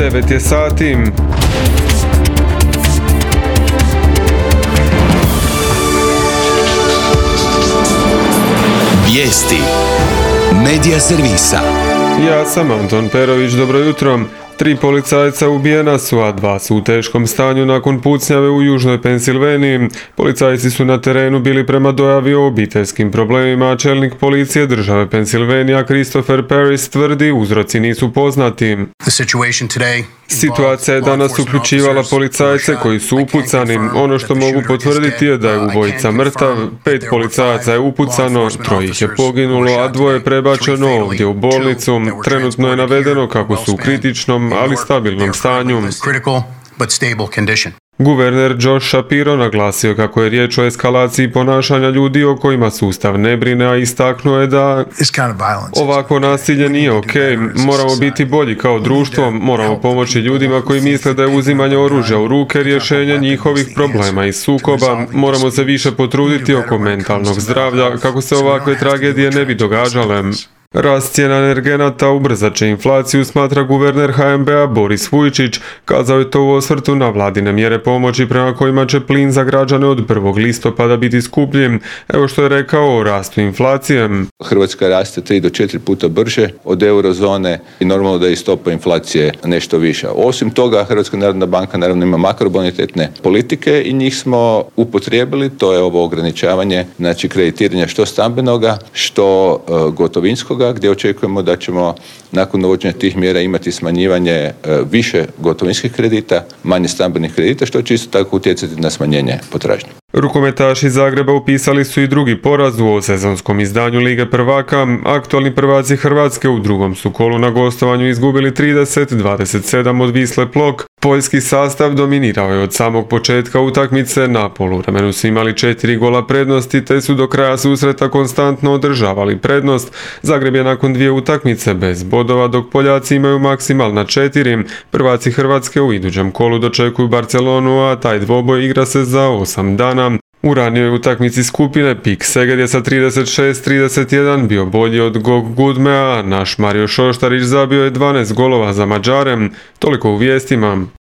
9 je sati. Vijesti Medija servisa. Ja sam Anton Perović, dobro jutro. 3 policajca ubijena su, a 2 su u teškom stanju nakon pucnjave u južnoj Pensilveniji. Policajci su na terenu bili prema dojavi o obiteljskim problemima, a čelnik policije države Pensilvenija Christopher Parris tvrdi uzroci nisu poznati. Situacija je danas uključivala policajce koji su upucani. Ono što mogu potvrditi je da je ubojica mrtav, 5 policajaca je upucano, 3 ih je poginulo, a 2 je prebačeno ovdje u bolnicu. Trenutno je navedeno kako su u kritičnom, ali stabilnom stanju. Guverner Josh Shapiro naglasio kako je riječ o eskalaciji ponašanja ljudi o kojima sustav ne brine, a istaknuo je da ovako nasilje nije ok. Moramo biti bolji kao društvo, moramo pomoći ljudima koji misle da je uzimanje oružja u ruke rješenje njihovih problema i sukoba. Moramo se više potruditi oko mentalnog zdravlja kako se ovakve tragedije ne bi događale. Rast cijena energenata ubrzat će inflaciju, smatra guverner HNB-a Boris Vujčić. Kazao je to u osvrtu na vladine mjere pomoći prema kojima će plin za građane od 1. listopada biti skuplji. Evo što je rekao o rastu inflacije. Hrvatska raste 3 do 4 puta brže od eurozone i normalno da je i stopa inflacije nešto viša. Osim toga, Hrvatska narodna banka naravno ima makrobonitetne politike i njih smo upotrijebili, to je ovo ograničavanje, znači kreditiranja što stambenoga, što gotovinskoga, gdje očekujemo da ćemo nakon uvođenja tih mjera imati smanjivanje više gotovinskih kredita, manje stambenih kredita, što će isto tako utjecati na smanjenje potražnje. Rukometaši Zagreba upisali su i drugi poraz u sezonskom izdanju Lige prvaka. Aktualni prvaci Hrvatske u drugom su kolu na gostovanju izgubili 30-27 od Wisle Plock. Poljski sastav dominirao je od samog početka utakmice, na poluvremenu su imali 4 gola prednosti te su do kraja susreta konstantno održavali prednost. Zagreb je nakon 2 utakmice bez bodova, dok Poljaci imaju maksimalna 4. Prvaci Hrvatske u idućem kolu dočekuju Barcelonu, a taj dvoboj igra se za 8 dana. U ranijoj utakmici skupine PIK Seged je sa 36-31 bio bolji od GOG Gudmea, a naš Mario Šoštarić zabio je 12 golova za Mađare. Toliko u vijestima.